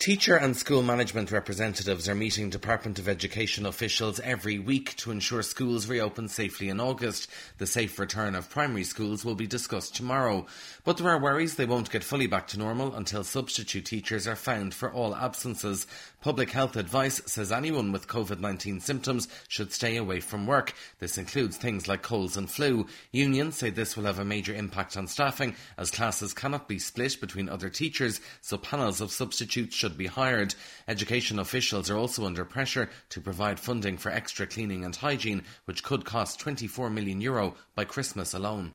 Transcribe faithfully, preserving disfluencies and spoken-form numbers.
Teacher and school management representatives are meeting Department of Education officials every week to ensure schools reopen safely in August. The safe return of primary schools will be discussed tomorrow. But there are worries they won't get fully back to normal until substitute teachers are found for all absences. Public health advice says anyone with covid nineteen symptoms should stay away from work. This includes things like colds and flu. Unions say this will have a major impact on staffing, as classes cannot be split between other teachers, so panels of substitutes should be hired. Education officials are also under pressure to provide funding for extra cleaning and hygiene, which could cost twenty-four million euro by Christmas alone.